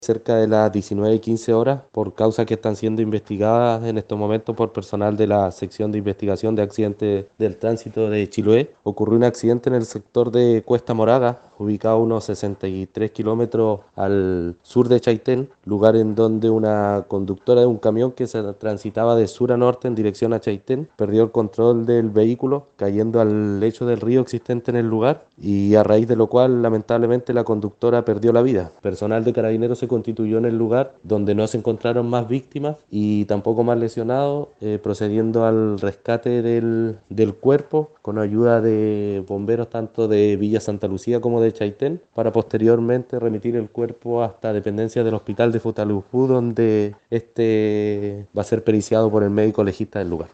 cerca de las 19:15 por causas que están siendo investigadas en estos momentos por personal de la sección de investigación de accidentes del tránsito de Chiloé. Ocurrió un accidente en el sector de Cuesta Morada, ubicado a unos 63 kilómetros al sur de Chaitén, lugar en donde una conductora de un camión que se transitaba de sur a norte en dirección a Chaitén perdió el control del vehículo, cayendo al lecho del río existente en el lugar, y a raíz de lo cual lamentablemente la conductora perdió la vida. Personal de Carabineros se constituyó en el lugar, donde no se encontraron más víctimas y tampoco más lesionados, procediendo al rescate del cuerpo con ayuda de bomberos tanto de Villa Santa Lucía como de Chaitén, para posteriormente remitir el cuerpo hasta dependencias del hospital de Futalufú, donde este va a ser periciado por el médico legista del lugar.